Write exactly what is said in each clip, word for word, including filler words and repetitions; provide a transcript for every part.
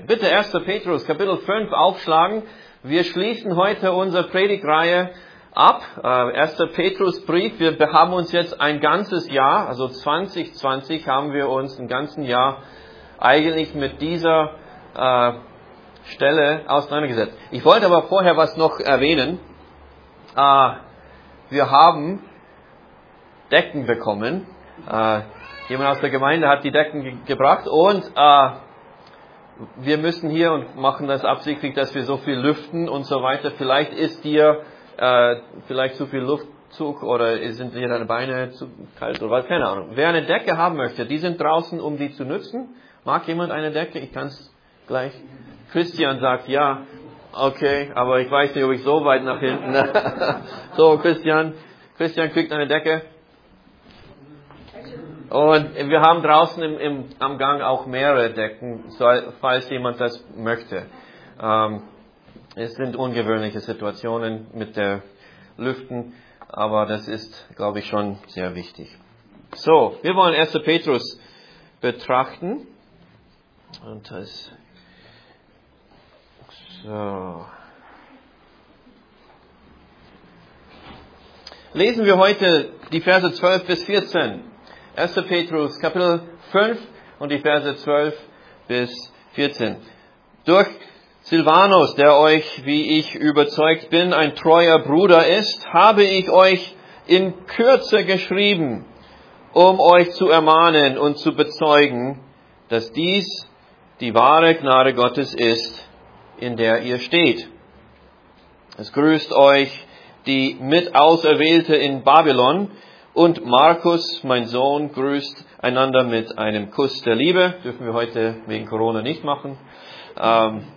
Bitte erster Petrus, Kapitel fünf aufschlagen. Wir schließen heute unsere Predigtreihe ab. Äh, erster Petrusbrief. Wir haben uns jetzt ein ganzes Jahr, also zwanzig zwanzig, haben wir uns ein ganzes Jahr eigentlich mit dieser äh, Stelle auseinandergesetzt. Ich wollte aber vorher was noch erwähnen. Äh, wir haben Decken bekommen. Äh, jemand aus der Gemeinde hat die Decken ge- gebracht und äh, wir müssen hier und machen das absichtlich, dass wir so viel lüften und so weiter. Vielleicht ist dir äh, vielleicht zu viel Luftzug oder sind dir deine Beine zu kalt oder was, keine Ahnung. Wer eine Decke haben möchte, die sind draußen, um die zu nutzen. Mag jemand eine Decke? Ich kann es gleich. Christian sagt ja. Okay, aber ich weiß nicht, ob ich so weit nach hinten. So, Christian. Christian kriegt eine Decke. Und wir haben draußen im, im, am Gang auch mehrere Decken, falls jemand das möchte. Ähm, es sind ungewöhnliche Situationen mit der Lüften, aber das ist, glaube ich, schon sehr wichtig. So, wir wollen erster Petrus betrachten. Und das, so. Lesen wir heute die Verse zwölf bis vierzehn. erster Petrus, Kapitel fünf und die Verse zwölf bis vierzehn. Durch Silvanus, der euch, wie ich überzeugt bin, ein treuer Bruder ist, habe ich euch in Kürze geschrieben, um euch zu ermahnen und zu bezeugen, dass dies die wahre Gnade Gottes ist, in der ihr steht. Es grüßt euch die Mitauserwählte in Babylon, und Markus, mein Sohn, grüßt einander mit einem Kuss der Liebe. Dürfen wir heute wegen Corona nicht machen. Ähm,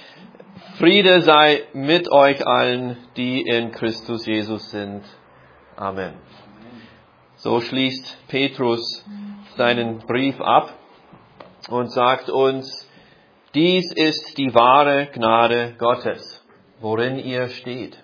Friede sei mit euch allen, die in Christus Jesus sind. Amen. So schließt Petrus seinen Brief ab und sagt uns, dies ist die wahre Gnade Gottes, worin ihr steht.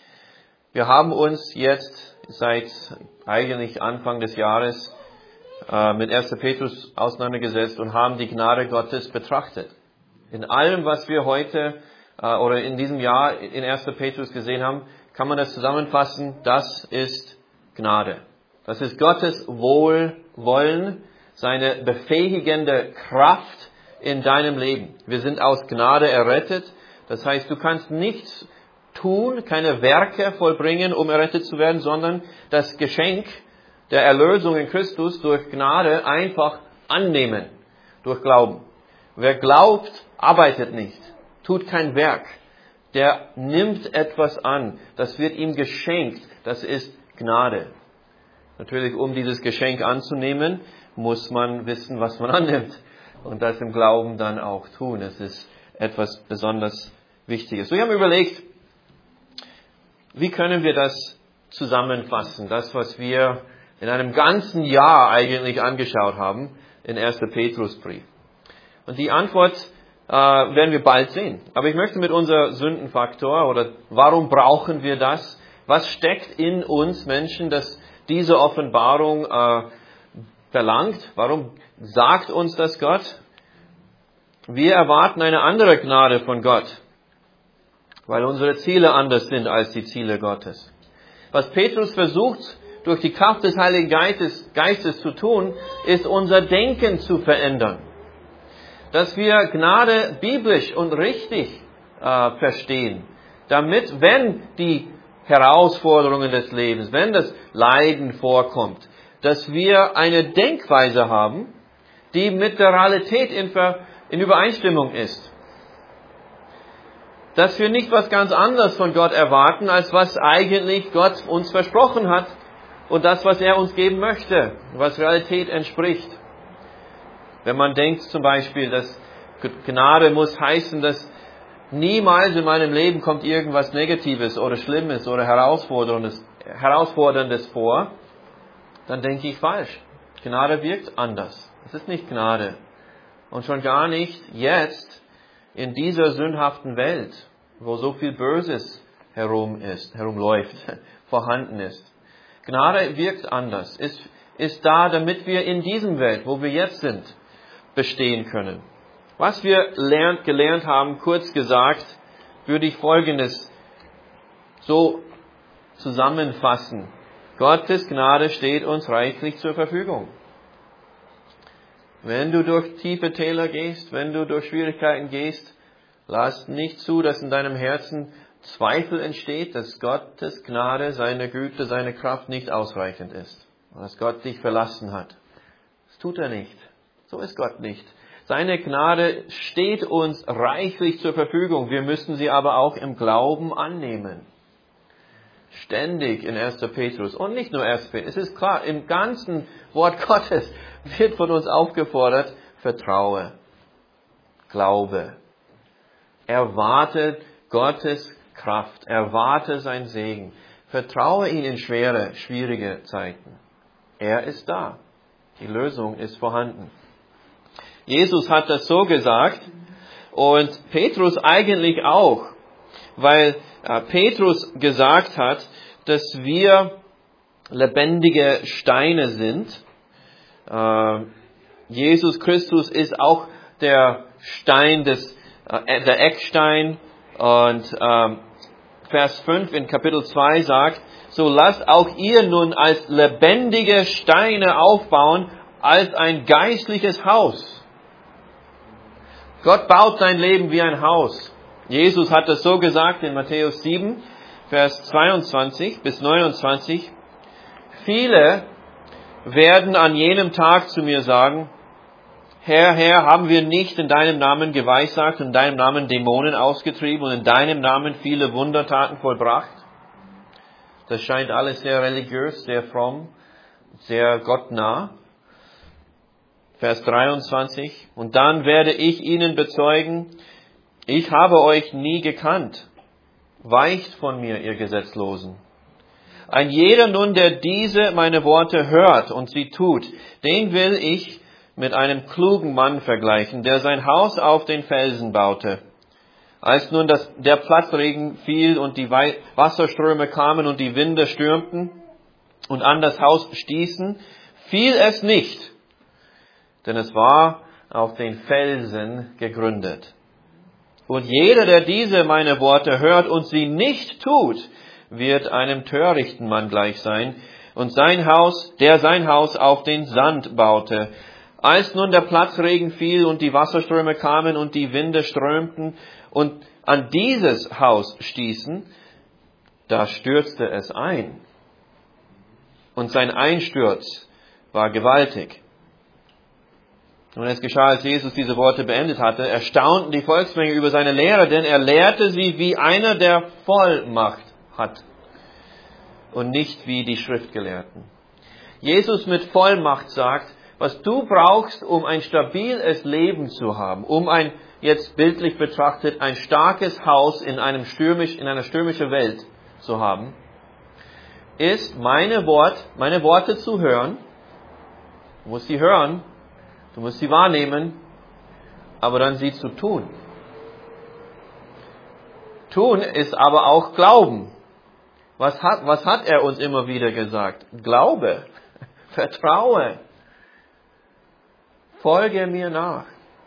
Wir haben uns jetzt seit eigentlich Anfang des Jahres äh, mit erster Petrus auseinandergesetzt und haben die Gnade Gottes betrachtet. In allem, was wir heute äh, oder in diesem Jahr in erster Petrus gesehen haben, kann man das zusammenfassen, das ist Gnade. Das ist Gottes Wohlwollen, seine befähigende Kraft in deinem Leben. Wir sind aus Gnade errettet. Das heißt, du kannst nichts tun, keine Werke vollbringen, um errettet zu werden, sondern das Geschenk der Erlösung in Christus durch Gnade einfach annehmen, durch Glauben. Wer glaubt, arbeitet nicht, tut kein Werk, der nimmt etwas an, das wird ihm geschenkt, das ist Gnade. Natürlich, um dieses Geschenk anzunehmen, muss man wissen, was man annimmt und das im Glauben dann auch tun. Es ist etwas besonders Wichtiges. So, wir haben überlegt, wie können wir das zusammenfassen, das, was wir in einem ganzen Jahr eigentlich angeschaut haben, in erster Petrusbrief. Und die Antwort äh, werden wir bald sehen. Aber ich möchte mit unserem Sündenfaktor, oder warum brauchen wir das, was steckt in uns Menschen, dass diese Offenbarung äh, verlangt, warum sagt uns das Gott? Wir erwarten eine andere Gnade von Gott, weil unsere Ziele anders sind als die Ziele Gottes. Was Petrus versucht, durch die Kraft des Heiligen Geistes, Geistes zu tun, ist unser Denken zu verändern. Dass wir Gnade biblisch und richtig äh, verstehen, damit, wenn die Herausforderungen des Lebens, wenn das Leiden vorkommt, dass wir eine Denkweise haben, die mit der Realität in, Ver, in Übereinstimmung ist. Dass wir nicht was ganz anderes von Gott erwarten, als was eigentlich Gott uns versprochen hat und das, was er uns geben möchte, was Realität entspricht. Wenn man denkt zum Beispiel, dass Gnade muss heißen, dass niemals in meinem Leben kommt irgendwas Negatives oder Schlimmes oder Herausforderndes, Herausforderndes vor, dann denke ich falsch. Gnade wirkt anders. Es ist nicht Gnade. Und schon gar nicht jetzt, in dieser sündhaften Welt, wo so viel Böses herum ist, herumläuft, vorhanden ist. Gnade wirkt anders, ist, ist da, damit wir in diesem Welt, wo wir jetzt sind, bestehen können. Was wir lernt, gelernt haben, kurz gesagt, würde ich Folgendes so zusammenfassen. Gottes Gnade steht uns reichlich zur Verfügung. Wenn du durch tiefe Täler gehst, wenn du durch Schwierigkeiten gehst, lass nicht zu, dass in deinem Herzen Zweifel entsteht, dass Gottes Gnade, seine Güte, seine Kraft nicht ausreichend ist. Dass Gott dich verlassen hat. Das tut er nicht. So ist Gott nicht. Seine Gnade steht uns reichlich zur Verfügung. Wir müssen sie aber auch im Glauben annehmen. Ständig in erster Petrus und nicht nur erster Petrus. Es ist klar, im ganzen Wort Gottes wird von uns aufgefordert, vertraue, glaube. Erwarte Gottes Kraft, erwarte sein Segen. Vertraue ihn in schwere, schwierige Zeiten. Er ist da. Die Lösung ist vorhanden. Jesus hat das so gesagt und Petrus eigentlich auch, weil äh, Petrus gesagt hat, dass wir lebendige Steine sind. Äh, Jesus Christus ist auch der Stein des, äh, der Eckstein und äh, Vers fünf in Kapitel zwei sagt, so lasst auch ihr nun als lebendige Steine aufbauen, als ein geistliches Haus. Gott baut sein Leben wie ein Haus. Jesus hat das so gesagt in Matthäus sieben, Vers zweiundzwanzig bis neunundzwanzig. Viele werden an jenem Tag zu mir sagen, Herr, Herr, haben wir nicht in deinem Namen geweissagt und in deinem Namen Dämonen ausgetrieben und in deinem Namen viele Wundertaten vollbracht? Das scheint alles sehr religiös, sehr fromm, sehr gottnah. Vers dreiundzwanzig. Und dann werde ich ihnen bezeugen, ich habe euch nie gekannt. Weicht von mir, ihr Gesetzlosen. Ein jeder nun, der diese meine Worte hört und sie tut, den will ich mit einem klugen Mann vergleichen, der sein Haus auf den Felsen baute. Als nun das, der Platzregen fiel und die Wasserströme kamen und die Winde stürmten und an das Haus stießen, fiel es nicht, denn es war auf den Felsen gegründet. Und jeder, der diese meine Worte hört und sie nicht tut, wird einem törichten Mann gleich sein und sein Haus, der sein Haus auf den Sand baute. Als nun der Platzregen fiel und die Wasserströme kamen und die Winde strömten und an dieses Haus stießen, da stürzte es ein. Und sein Einsturz war gewaltig. Und es geschah, als Jesus diese Worte beendet hatte, erstaunten die Volksmenge über seine Lehre, denn er lehrte sie wie einer, der Vollmacht hat und nicht wie die Schriftgelehrten. Jesus mit Vollmacht sagt, was du brauchst, um ein stabiles Leben zu haben, um ein, jetzt bildlich betrachtet, ein starkes Haus in einem stürmisch, in einer stürmischen Welt zu haben, ist meine Wort, meine Worte zu hören. Du musst sie hören. Du musst sie wahrnehmen, aber dann sie zu tun. Tun ist aber auch Glauben. Was hat, was hat er uns immer wieder gesagt? Glaube, vertraue, folge mir nach.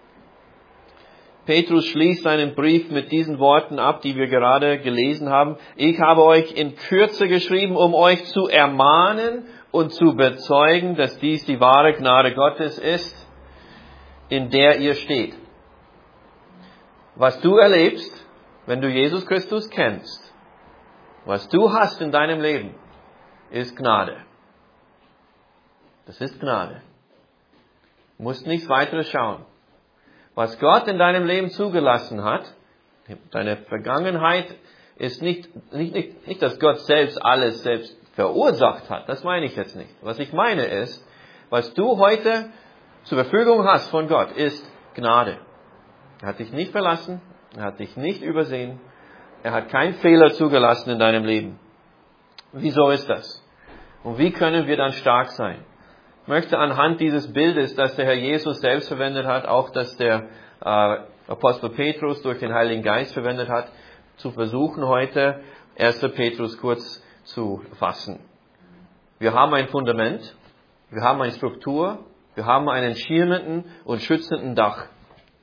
Petrus schließt seinen Brief mit diesen Worten ab, die wir gerade gelesen haben. Ich habe euch in Kürze geschrieben, um euch zu ermahnen und zu bezeugen, dass dies die wahre Gnade Gottes ist, in der ihr steht. Was du erlebst, wenn du Jesus Christus kennst, was du hast in deinem Leben, ist Gnade. Das ist Gnade. Du musst nichts weiteres schauen. Was Gott in deinem Leben zugelassen hat, deine Vergangenheit, ist nicht, nicht, nicht, nicht, dass Gott selbst alles selbst verursacht hat. Das meine ich jetzt nicht. Was ich meine ist, was du heute zur Verfügung hast von Gott, ist Gnade. Er hat dich nicht verlassen, er hat dich nicht übersehen, er hat keinen Fehler zugelassen in deinem Leben. Wieso ist das? Und wie können wir dann stark sein? Ich möchte anhand dieses Bildes, das der Herr Jesus selbst verwendet hat, auch das der äh, Apostel Petrus durch den Heiligen Geist verwendet hat, zu versuchen heute erster Petrus kurz zu fassen. Wir haben ein Fundament, wir haben eine Struktur, wir haben einen schirmenden und schützenden Dach.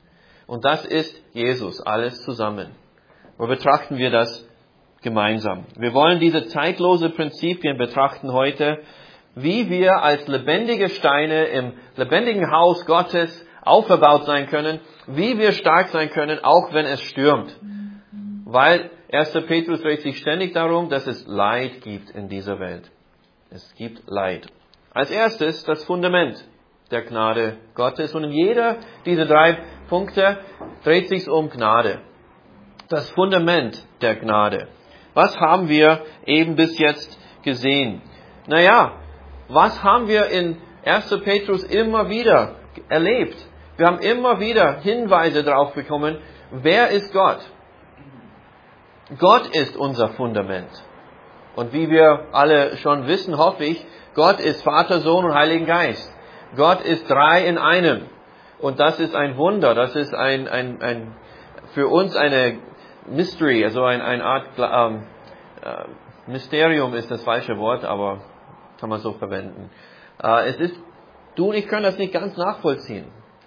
Und das ist Jesus, alles zusammen. Wo betrachten wir das gemeinsam? Wir wollen diese zeitlose Prinzipien betrachten heute, wie wir als lebendige Steine im lebendigen Haus Gottes aufgebaut sein können, wie wir stark sein können, auch wenn es stürmt. Weil erster Petrus dreht sich ständig darum, dass es Leid gibt in dieser Welt. Es gibt Leid. Als erstes das Fundament der Gnade Gottes. Und in jeder dieser drei Punkte dreht sich um Gnade. Das Fundament der Gnade. Was haben wir eben bis jetzt gesehen? Naja, was haben wir in erster Petrus immer wieder erlebt? Wir haben immer wieder Hinweise darauf bekommen, wer ist Gott? Gott ist unser Fundament. Und wie wir alle schon wissen, hoffe ich, Gott ist Vater, Sohn und Heiligen Geist. Gott ist drei in einem. Und das ist ein Wunder. Das ist ein, ein, ein für uns eine Mystery, also eine ein Art ähm, äh, Mysterium ist das falsche Wort, aber kann man so verwenden. Äh, es ist, du und ich können das nicht ganz nachvollziehen.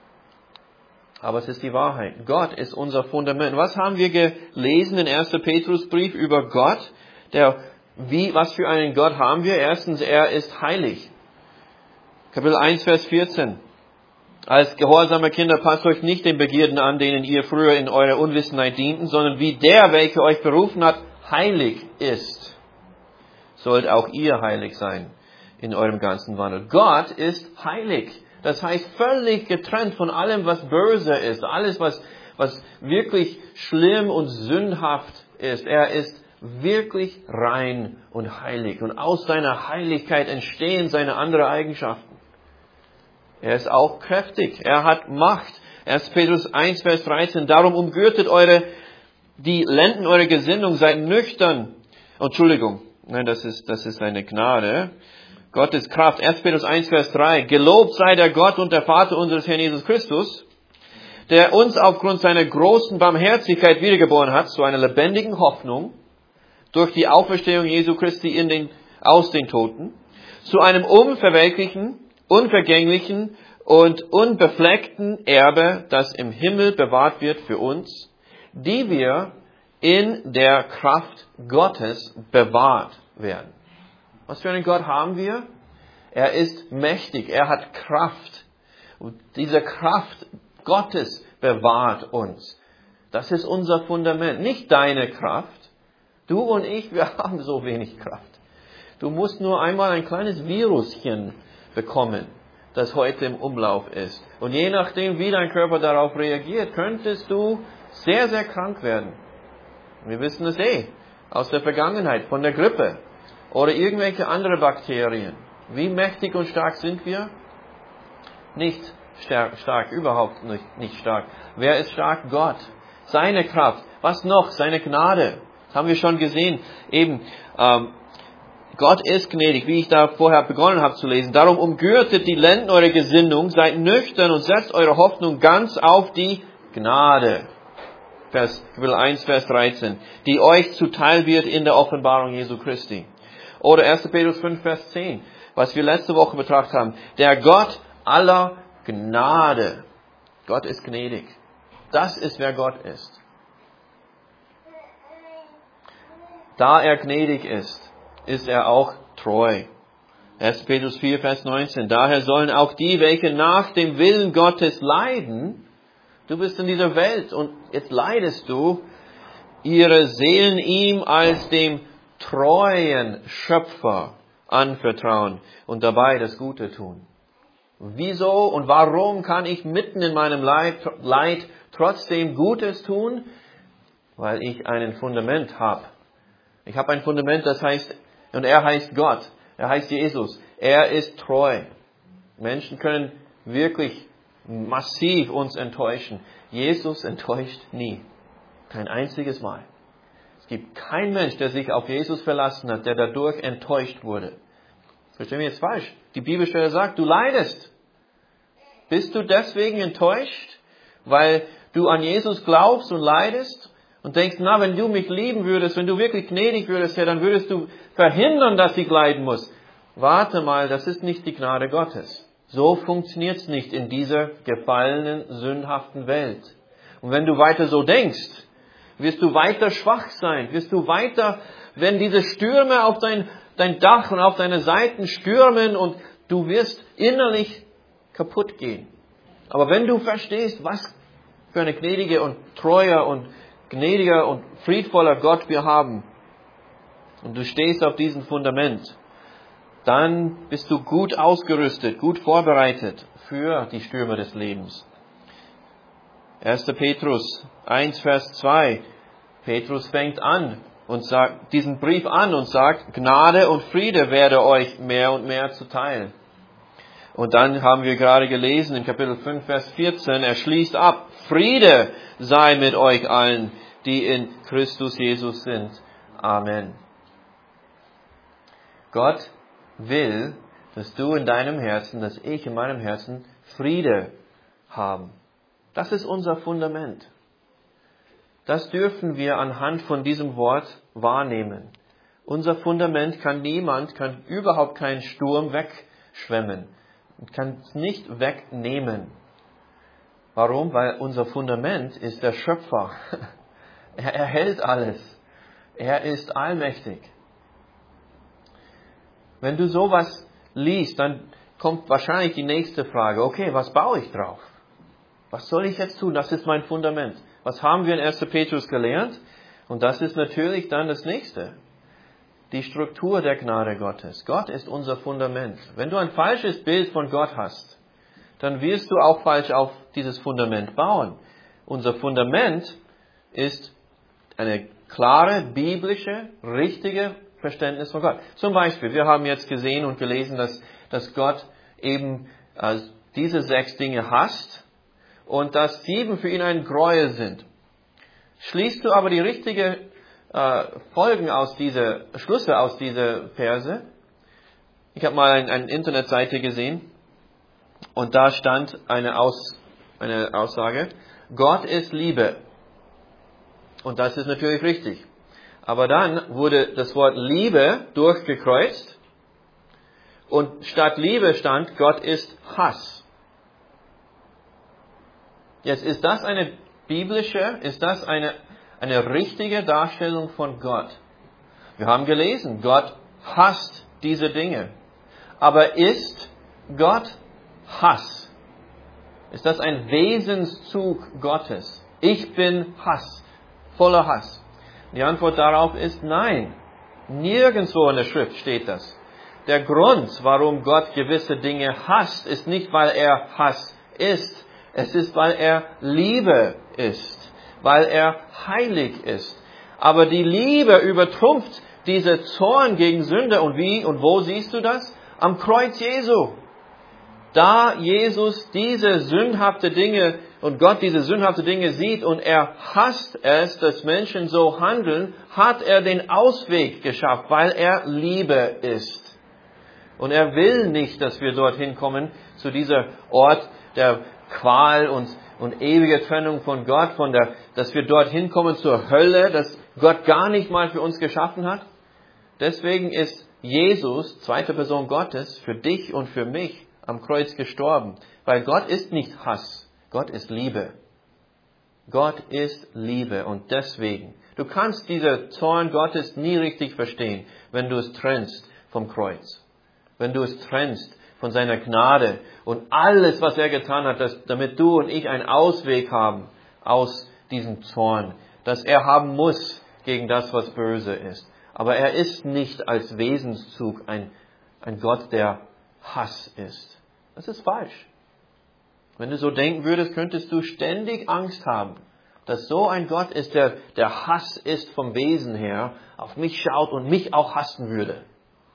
Aber es ist die Wahrheit. Gott ist unser Fundament. Was haben wir gelesen in erster Petrusbrief über Gott? Der, wie, was für einen Gott haben wir? Erstens, er ist heilig. Kapitel eins, Vers vierzehn. Als gehorsame Kinder passt euch nicht den Begierden an, denen ihr früher in eurer Unwissenheit dienten, sondern wie der, welcher euch berufen hat, heilig ist, sollt auch ihr heilig sein in eurem ganzen Wandel. Gott ist heilig. Das heißt, völlig getrennt von allem, was böse ist, alles, was, was wirklich schlimm und sündhaft ist. Er ist wirklich rein und heilig. Und aus seiner Heiligkeit entstehen seine anderen Eigenschaften. Er ist auch kräftig. Er hat Macht. erster Petrus eins, Vers dreizehn. Darum umgürtet eure, die Lenden eurer Gesinnung, seid nüchtern. Entschuldigung. Nein, das ist, das ist eine Gnade. Gottes Kraft. erster Petrus eins, Vers drei. Gelobt sei der Gott und der Vater unseres Herrn Jesus Christus, der uns aufgrund seiner großen Barmherzigkeit wiedergeboren hat zu einer lebendigen Hoffnung durch die Auferstehung Jesu Christi in den, aus den Toten, zu einem unverwelklichen, unvergänglichen und unbefleckten Erbe, das im Himmel bewahrt wird für uns, die wir in der Kraft Gottes bewahrt werden. Was für einen Gott haben wir? Er ist mächtig, er hat Kraft. Und diese Kraft Gottes bewahrt uns. Das ist unser Fundament, nicht deine Kraft. Du und ich, wir haben so wenig Kraft. Du musst nur einmal ein kleines Viruschen bekommen, das heute im Umlauf ist. Und je nachdem, wie dein Körper darauf reagiert, könntest du sehr, sehr krank werden. Wir wissen es eh aus der Vergangenheit, von der Grippe oder irgendwelche andere Bakterien. Wie mächtig und stark sind wir? Nicht stark, stark, überhaupt nicht, nicht stark. Wer ist stark? Gott. Seine Kraft. Was noch? Seine Gnade. Das haben wir schon gesehen. Eben, ähm, Gott ist gnädig, wie ich da vorher begonnen habe zu lesen. Darum umgürtet die Lenden eurer Gesinnung, seid nüchtern und setzt eure Hoffnung ganz auf die Gnade. Vers, Kapitel eins, Vers dreizehn. Die euch zuteil wird in der Offenbarung Jesu Christi. Oder erster Petrus fünf, Vers zehn. Was wir letzte Woche betrachtet haben. Der Gott aller Gnade. Gott ist gnädig. Das ist, wer Gott ist. Da er gnädig ist, ist er auch treu. erster Petrus vier, Vers neunzehn. Daher sollen auch die, welche nach dem Willen Gottes leiden, du bist in dieser Welt und jetzt leidest du, ihre Seelen ihm als dem treuen Schöpfer anvertrauen und dabei das Gute tun. Wieso und warum kann ich mitten in meinem Leid, Leid trotzdem Gutes tun? Weil ich ein Fundament habe. Ich habe ein Fundament, das heißt, und er heißt Gott, er heißt Jesus, er ist treu. Menschen können wirklich massiv uns enttäuschen. Jesus enttäuscht nie. Kein einziges Mal. Es gibt keinen Mensch, der sich auf Jesus verlassen hat, der dadurch enttäuscht wurde. Verstehen wir jetzt falsch? Die Bibelstelle sagt, du leidest. Bist du deswegen enttäuscht, weil du an Jesus glaubst und leidest? Und denkst, na, wenn du mich lieben würdest, wenn du wirklich gnädig würdest, ja, dann würdest du verhindern, dass ich leiden muss. Warte mal, das ist nicht die Gnade Gottes. So funktioniert's nicht in dieser gefallenen, sündhaften Welt. Und wenn du weiter so denkst, wirst du weiter schwach sein, wirst du weiter, wenn diese Stürme auf dein, dein Dach und auf deine Seiten stürmen und du wirst innerlich kaputt gehen. Aber wenn du verstehst, was für eine gnädige und treuer und gnädiger und friedvoller Gott wir haben, und du stehst auf diesem Fundament, dann bist du gut ausgerüstet, gut vorbereitet für die Stürme des Lebens. erster Petrus eins, Vers zwei. Petrus fängt an und sagt, diesen Brief an und sagt, Gnade und Friede werde euch mehr und mehr zuteil. Und dann haben wir gerade gelesen in Kapitel fünf, Vers vierzehn, er schließt ab, Friede sei mit euch allen, die in Christus Jesus sind. Amen. Gott will, dass du in deinem Herzen, dass ich in meinem Herzen Friede haben. Das ist unser Fundament. Das dürfen wir anhand von diesem Wort wahrnehmen. Unser Fundament kann niemand, kann überhaupt keinen Sturm wegschwemmen, kann es nicht wegnehmen. Warum? Weil unser Fundament ist der Schöpfer. Er erhält alles. Er ist allmächtig. Wenn du sowas liest, dann kommt wahrscheinlich die nächste Frage. Okay, was baue ich drauf? Was soll ich jetzt tun? Das ist mein Fundament. Was haben wir in erster Petrus gelernt? Und das ist natürlich dann das nächste. Die Struktur der Gnade Gottes. Gott ist unser Fundament. Wenn du ein falsches Bild von Gott hast, dann wirst du auch falsch auf dieses Fundament bauen. Unser Fundament ist eine klare, biblische, richtige Verständnis von Gott. Zum Beispiel, wir haben jetzt gesehen und gelesen, dass, dass Gott eben äh, diese sechs Dinge hasst und dass sieben für ihn ein Gräuel sind. Schließt du aber die richtige äh, Folgen aus dieser, Schlüsse aus dieser Verse? Ich habe mal ein, eine Internetseite gesehen und da stand eine, Aus, eine Aussage, Gott ist Liebe. Und das ist natürlich richtig. Aber dann wurde das Wort Liebe durchgekreuzt und statt Liebe stand, Gott ist Hass. Jetzt ist das eine biblische, ist das eine, eine richtige Darstellung von Gott? Wir haben gelesen, Gott hasst diese Dinge. Aber ist Gott Hass? Ist das ein Wesenszug Gottes? Ich bin Hass, voller Hass. Die Antwort darauf ist nein. Nirgendwo in der Schrift steht das. Der Grund, warum Gott gewisse Dinge hasst, ist nicht, weil er Hass ist. Es ist, weil er Liebe ist. Weil er heilig ist. Aber die Liebe übertrumpft diese Zorn gegen Sünde. Und wie und wo siehst du das? Am Kreuz Jesu. Da Jesus diese sündhafte Dinge und Gott diese sündhafte Dinge sieht und er hasst es, dass Menschen so handeln, hat er den Ausweg geschafft, weil er Liebe ist. Und er will nicht, dass wir dorthin kommen, zu dieser Ort der Qual und, und ewige Trennung von Gott, von der, dass wir dorthin kommen zur Hölle, dass Gott gar nicht mal für uns geschaffen hat. Deswegen ist Jesus, zweite Person Gottes, für dich und für mich am Kreuz gestorben. Weil Gott ist nicht Hass. Gott ist Liebe. Gott ist Liebe und deswegen, du kannst diese Zorn Gottes nie richtig verstehen, wenn du es trennst vom Kreuz. Wenn du es trennst von seiner Gnade und alles, was er getan hat, dass, damit du und ich einen Ausweg haben aus diesem Zorn, dass er haben muss gegen das, was böse ist. Aber er ist nicht als Wesenszug ein, ein Gott, der Hass ist. Das ist falsch. Wenn du so denken würdest, könntest du ständig Angst haben, dass so ein Gott ist, der, der Hass ist vom Wesen her, auf mich schaut und mich auch hassen würde.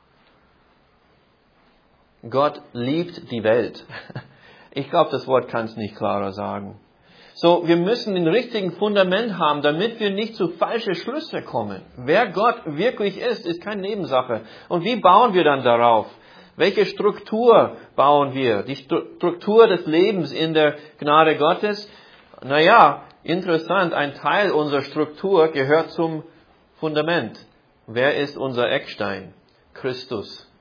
Gott liebt die Welt. Ich glaube, das Wort kann es nicht klarer sagen. So, wir müssen den richtigen Fundament haben, damit wir nicht zu falschen Schlüsse kommen. Wer Gott wirklich ist, ist keine Nebensache. Und wie bauen wir dann darauf? Welche Struktur bauen wir? Die Struktur des Lebens in der Gnade Gottes? Naja, interessant, ein Teil unserer Struktur gehört zum Fundament. Wer ist unser Eckstein? Christus.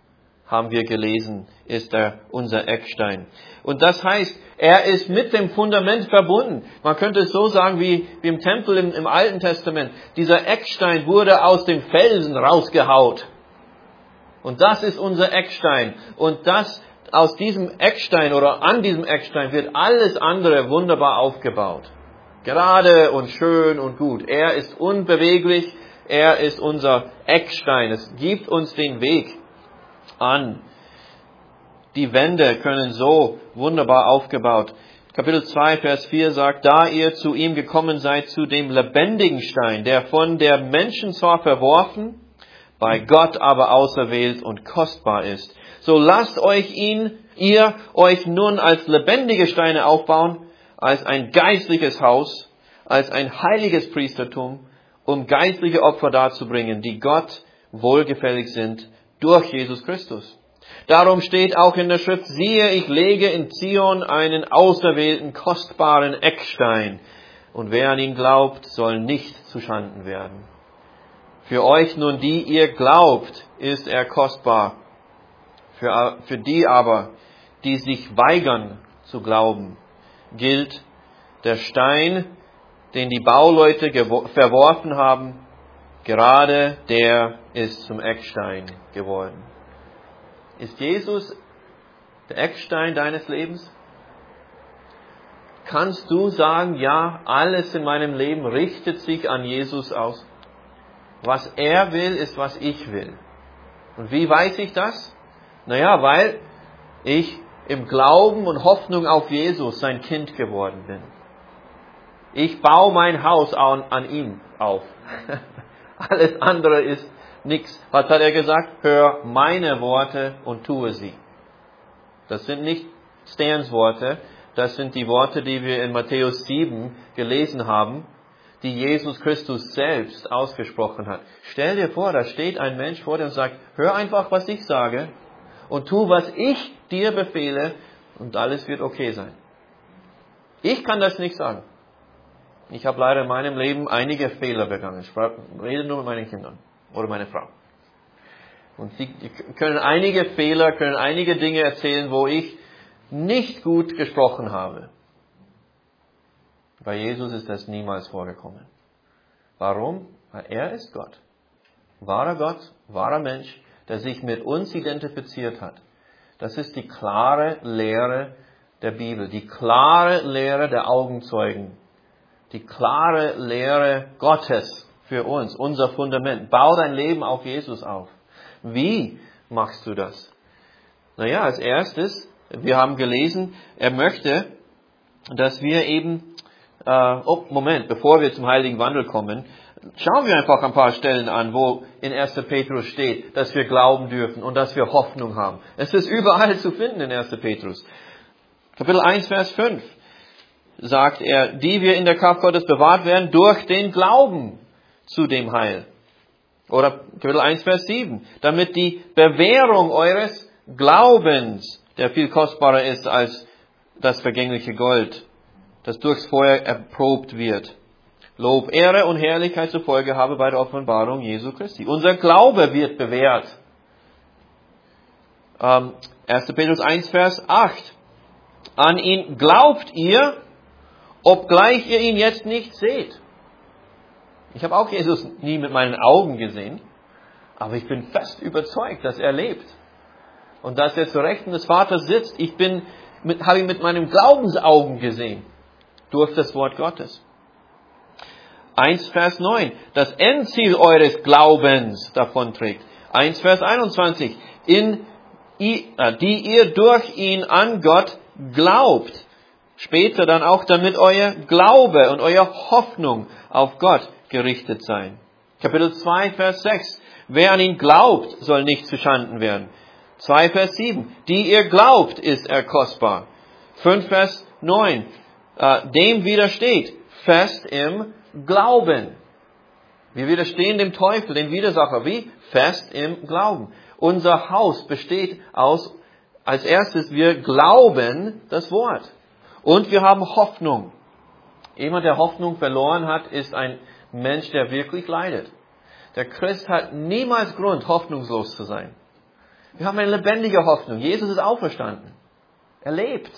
haben wir gelesen, ist er unser Eckstein. Und das heißt, er ist mit dem Fundament verbunden. Man könnte es so sagen wie, wie im Tempel im, im Alten Testament. Dieser Eckstein wurde aus dem Felsen rausgehaut. Und das ist unser Eckstein. Und das, aus diesem Eckstein oder an diesem Eckstein wird alles andere wunderbar aufgebaut. Gerade und schön und gut. Er ist unbeweglich. Er ist unser Eckstein. Es gibt uns den Weg an. Die Wände können so wunderbar aufgebaut. Kapitel zwei, Vers vier sagt, da ihr zu ihm gekommen seid, zu dem lebendigen Stein, der von der Menschen zwar verworfen, bei Gott aber auserwählt und kostbar ist. So lasst euch ihn, ihr euch nun als lebendige Steine aufbauen, als ein geistliches Haus, als ein heiliges Priestertum, um geistliche Opfer darzubringen, die Gott wohlgefällig sind, durch Jesus Christus. Darum steht auch in der Schrift, siehe, ich lege in Zion einen auserwählten, kostbaren Eckstein, und wer an ihn glaubt, soll nicht zuschanden werden. Für euch nun, die ihr glaubt, ist er kostbar. Für, für die aber, die sich weigern zu glauben, gilt der Stein, den die Bauleute gewo- verworfen haben, gerade der ist zum Eckstein geworden. Ist Jesus der Eckstein deines Lebens? Kannst du sagen, ja, alles in meinem Leben richtet sich an Jesus aus? Was er will, ist, was ich will. Und wie weiß ich das? Naja, weil ich im Glauben und Hoffnung auf Jesus sein Kind geworden bin. Ich baue mein Haus an, an ihm auf. Alles andere ist nichts. Was hat er gesagt? Hör meine Worte und tue sie. Das sind nicht Stans Worte, das sind die Worte, die wir in Matthäus sieben gelesen haben, die Jesus Christus selbst ausgesprochen hat. Stell dir vor, da steht ein Mensch vor dir und sagt, hör einfach, was ich sage und tu, was ich dir befehle und alles wird okay sein. Ich kann das nicht sagen. Ich habe leider in meinem Leben einige Fehler begangen. Ich rede nur mit meinen Kindern oder meiner Frau. Und sie können einige Fehler, können einige Dinge erzählen, wo ich nicht gut gesprochen habe. Bei Jesus ist das niemals vorgekommen. Warum? Weil er ist Gott. Wahrer Gott, wahrer Mensch, der sich mit uns identifiziert hat. Das ist die klare Lehre der Bibel, die klare Lehre der Augenzeugen, die klare Lehre Gottes für uns, unser Fundament. Bau dein Leben auf Jesus auf. Wie machst du das? Naja, als erstes, wir haben gelesen, er möchte, dass wir eben, äh, oh, Moment, bevor wir zum heiligen Wandel kommen, schauen wir einfach ein paar Stellen an, wo in erster Petrus steht, dass wir glauben dürfen und dass wir Hoffnung haben. Es ist überall zu finden in erster Petrus. Kapitel eins, Vers fünf sagt er, die wir in der Kraft Gottes bewahrt werden durch den Glauben zu dem Heil. Oder Kapitel eins, Vers sieben, damit die Bewährung eures Glaubens, der viel kostbarer ist als das vergängliche Gold, das durchs Feuer erprobt wird, Lob, Ehre und Herrlichkeit zur Folge habe bei der Offenbarung Jesu Christi. Unser Glaube wird bewährt. Ähm, erster Petrus eins, Vers acht. An ihn glaubt ihr, obgleich ihr ihn jetzt nicht seht. Ich habe auch Jesus nie mit meinen Augen gesehen, aber ich bin fest überzeugt, dass er lebt. Und dass er zu Rechten des Vaters sitzt. Ich bin, mit, habe ihn mit meinen Glaubensaugen gesehen, durch das Wort Gottes. eins, Vers neun. Das Endziel eures Glaubens davonträgt. eins, Vers einundzwanzig. In, die ihr durch ihn an Gott glaubt. Später dann auch, damit euer Glaube und eure Hoffnung auf Gott gerichtet sein. Kapitel zwei, Vers sechs. Wer an ihn glaubt, soll nicht zuschanden werden. zwei, Vers sieben. Die ihr glaubt, ist er kostbar. fünf, Vers neun. Äh, dem widersteht, fest im Glauben. Wir widerstehen dem Teufel, dem Widersacher. Wie? Fest im Glauben. Unser Haus besteht aus, als erstes, wir glauben das Wort. Und wir haben Hoffnung. Jemand, der Hoffnung verloren hat, ist ein Mensch, der wirklich leidet. Der Christ hat niemals Grund, hoffnungslos zu sein. Wir haben eine lebendige Hoffnung. Jesus ist auferstanden. Er lebt.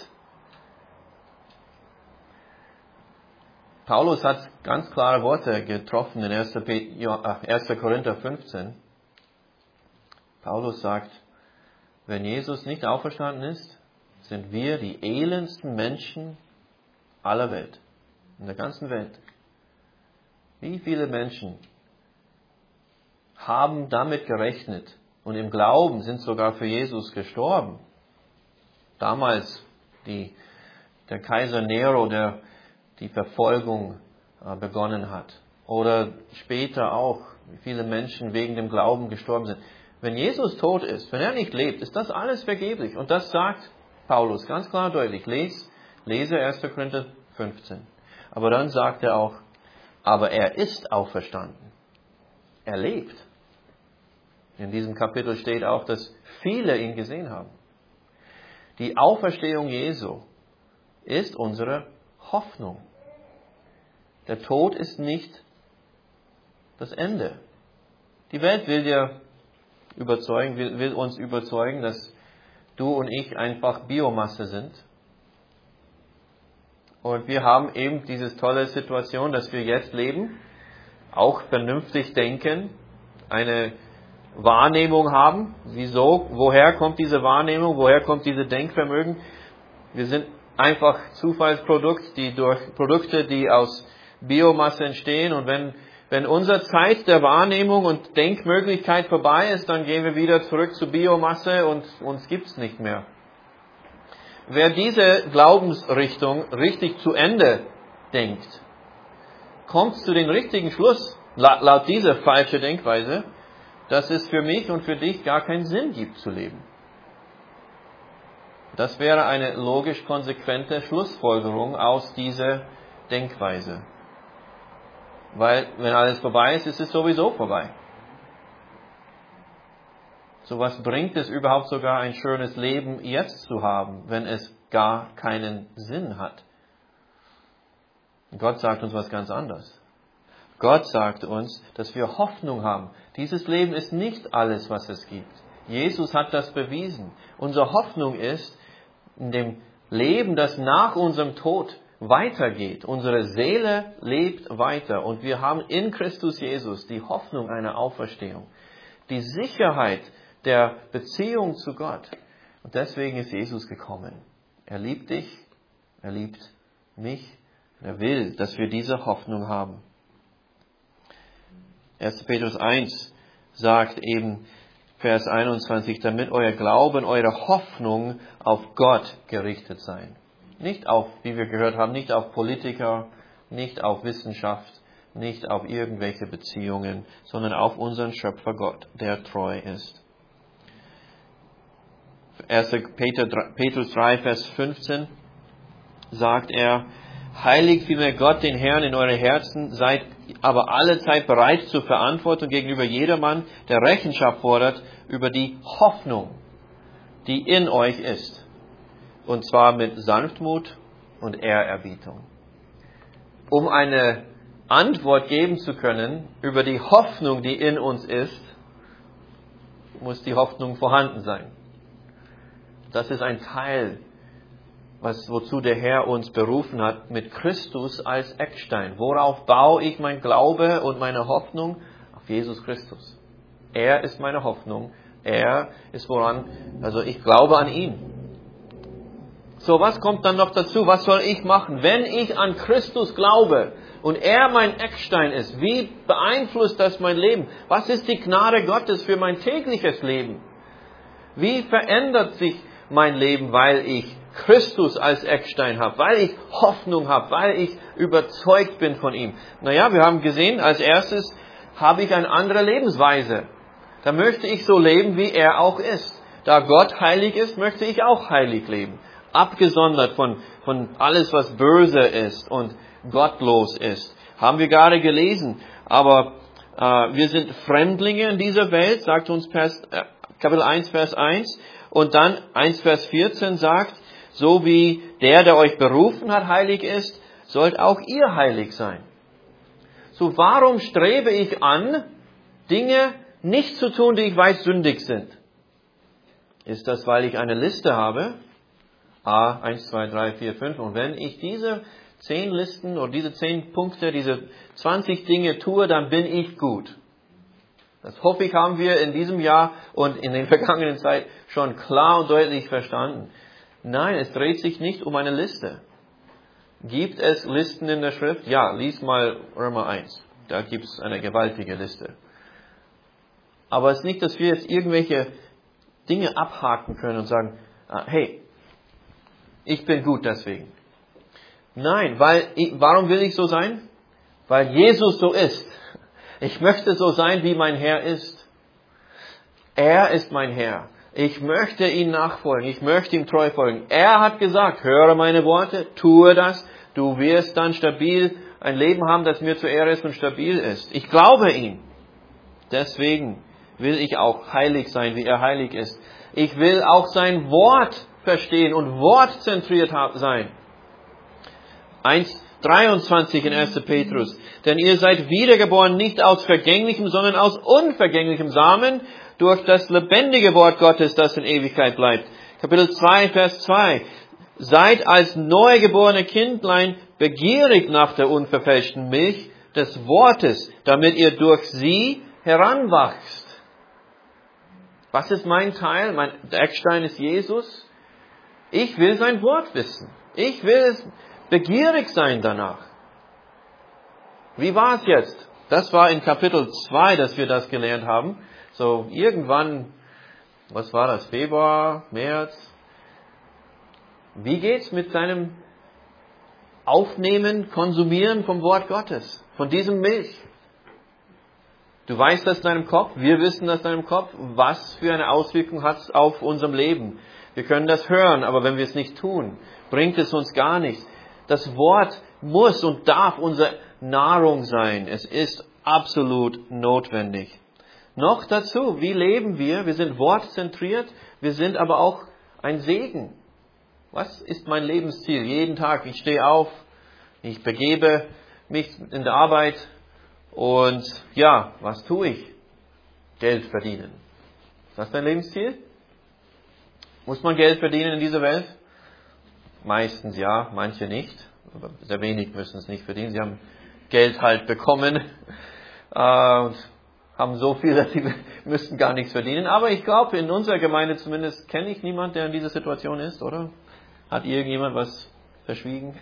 Paulus hat ganz klare Worte getroffen in erster Korinther fünfzehn. Paulus sagt, wenn Jesus nicht auferstanden ist, sind wir die elendsten Menschen aller Welt, in der ganzen Welt. Wie viele Menschen haben damit gerechnet und im Glauben sind sogar für Jesus gestorben? Damals die, der Kaiser Nero, der die Verfolgung äh, begonnen hat. Oder später auch, wie viele Menschen wegen dem Glauben gestorben sind. Wenn Jesus tot ist, wenn er nicht lebt, ist das alles vergeblich. Und das sagt Paulus ganz klar und deutlich. Les, lese erster Korinther fünfzehn. Aber dann sagt er auch, aber er ist auferstanden. Er lebt. In diesem Kapitel steht auch, dass viele ihn gesehen haben. Die Auferstehung Jesu ist unsere Hoffnung. Der Tod ist nicht das Ende. Die Welt will dir überzeugen, will, will uns überzeugen, dass du und ich einfach Biomasse sind. Und wir haben eben diese tolle Situation, dass wir jetzt leben, auch vernünftig denken, eine Wahrnehmung haben. Wieso? Woher kommt diese Wahrnehmung? Woher kommt diese Denkvermögen? Wir sind einfach Zufallsprodukt, die durch Produkte, die aus Biomasse entstehen. Und wenn, wenn unsere Zeit der Wahrnehmung und Denkmöglichkeit vorbei ist, dann gehen wir wieder zurück zu Biomasse und uns gibt's nicht mehr. Wer diese Glaubensrichtung richtig zu Ende denkt, kommt zu dem richtigen Schluss, laut dieser falschen Denkweise, dass es für mich und für dich gar keinen Sinn gibt zu leben. Das wäre eine logisch konsequente Schlussfolgerung aus dieser Denkweise. Weil, wenn alles vorbei ist, ist es sowieso vorbei. So was bringt es überhaupt sogar ein schönes Leben jetzt zu haben, wenn es gar keinen Sinn hat? Gott sagt uns was ganz anderes. Gott sagt uns, dass wir Hoffnung haben. Dieses Leben ist nicht alles, was es gibt. Jesus hat das bewiesen. Unsere Hoffnung ist, in dem Leben, das nach unserem Tod weitergeht. Unsere Seele lebt weiter und wir haben in Christus Jesus die Hoffnung einer Auferstehung. Die Sicherheit der Beziehung zu Gott. Und deswegen ist Jesus gekommen. Er liebt dich, er liebt mich, er will, dass wir diese Hoffnung haben. erster Petrus eins sagt eben, Vers einundzwanzig, damit euer Glauben, eure Hoffnung auf Gott gerichtet sei. Nicht auf, wie wir gehört haben, nicht auf Politiker, nicht auf Wissenschaft, nicht auf irgendwelche Beziehungen, sondern auf unseren Schöpfer Gott, der treu ist. erster Petrus drei, Vers fünfzehn sagt er, heiligt vielmehr Gott den Herrn in eure Herzen, seid aber alle Zeit bereit zur Verantwortung gegenüber jedermann, der Rechenschaft fordert über die Hoffnung, die in euch ist. Und zwar mit Sanftmut und Ehrerbietung. Um eine Antwort geben zu können über die Hoffnung, die in uns ist, muss die Hoffnung vorhanden sein. Das ist ein Teil, was, wozu der Herr uns berufen hat, mit Christus als Eckstein. Worauf baue ich mein Glaube und meine Hoffnung? Auf Jesus Christus. Er ist meine Hoffnung. Er ist woran, also ich glaube an ihn. So, was kommt dann noch dazu? Was soll ich machen? Wenn ich an Christus glaube und er mein Eckstein ist, wie beeinflusst das mein Leben? Was ist die Gnade Gottes für mein tägliches Leben? Wie verändert sich mein Leben, weil ich Christus als Eckstein habe, weil ich Hoffnung habe, weil ich überzeugt bin von ihm? Naja, wir haben gesehen, als erstes habe ich eine andere Lebensweise. Da möchte ich so leben, wie er auch ist. Da Gott heilig ist, möchte ich auch heilig leben. Abgesondert von, von alles, was böse ist und gottlos ist. Haben wir gerade gelesen. Aber äh, wir sind Fremdlinge in dieser Welt, sagt uns Vers, äh, Kapitel eins, Vers eins. Und dann eins, Vers vierzehn sagt, so wie der, der euch berufen hat, heilig ist, sollt auch ihr heilig sein. So, warum strebe ich an, Dinge nicht zu tun, die ich weiß sündig sind? Ist das, weil ich eine Liste habe? A, eins, zwei, drei, vier, fünf. Und wenn ich diese zehn Listen oder diese zehn Punkte, diese zwanzig Dinge tue, dann bin ich gut. Das hoffe ich, haben wir in diesem Jahr und in den vergangenen Zeit schon klar und deutlich verstanden. Nein, es dreht sich nicht um eine Liste. Gibt es Listen in der Schrift? Ja, lies mal Römer eins. Da gibt es eine gewaltige Liste. Aber es ist nicht, dass wir jetzt irgendwelche Dinge abhaken können und sagen, hey, ich bin gut deswegen. Nein, weil, warum will ich so sein? Weil Jesus so ist. Ich möchte so sein, wie mein Herr ist. Er ist mein Herr. Ich möchte ihm nachfolgen. Ich möchte ihm treu folgen. Er hat gesagt, höre meine Worte, tue das. Du wirst dann stabil ein Leben haben, das mir zur Ehre ist und stabil ist. Ich glaube ihm. Deswegen will ich auch heilig sein, wie er heilig ist. Ich will auch sein Wort verstehen und wortzentriert sein. eins dreiundzwanzig in erster Petrus. Denn ihr seid wiedergeboren nicht aus vergänglichem, sondern aus unvergänglichem Samen durch das lebendige Wort Gottes, das in Ewigkeit bleibt. Kapitel zwei, Vers zwei. Seid als neugeborene Kindlein begierig nach der unverfälschten Milch des Wortes, damit ihr durch sie heranwachst. Was ist mein Teil? Mein Eckstein ist Jesus. Ich will sein Wort wissen. Ich will es begierig sein danach. Wie war es jetzt? Das war in Kapitel zwei, dass wir das gelernt haben. So irgendwann, was war das? Februar, März. Wie geht's mit deinem Aufnehmen, Konsumieren vom Wort Gottes? Von diesem Milch? Du weißt das in deinem Kopf, wir wissen das in deinem Kopf. Was für eine Auswirkung hat es auf unserem Leben? Wir können das hören, aber wenn wir es nicht tun, bringt es uns gar nichts. Das Wort muss und darf unsere Nahrung sein. Es ist absolut notwendig. Noch dazu, wie leben wir? Wir sind wortzentriert, wir sind aber auch ein Segen. Was ist mein Lebensziel? Jeden Tag, ich stehe auf, ich begebe mich in der Arbeit und ja, was tue ich? Geld verdienen. Ist das dein Lebensziel? Muss man Geld verdienen in dieser Welt? Meistens ja, manche nicht. Aber sehr wenig müssen es nicht verdienen. Sie haben Geld halt bekommen äh, und haben so viel, dass sie müssten gar nichts verdienen. Aber ich glaube, in unserer Gemeinde zumindest kenne ich niemanden, der in dieser Situation ist, oder? Hat irgendjemand was verschwiegen?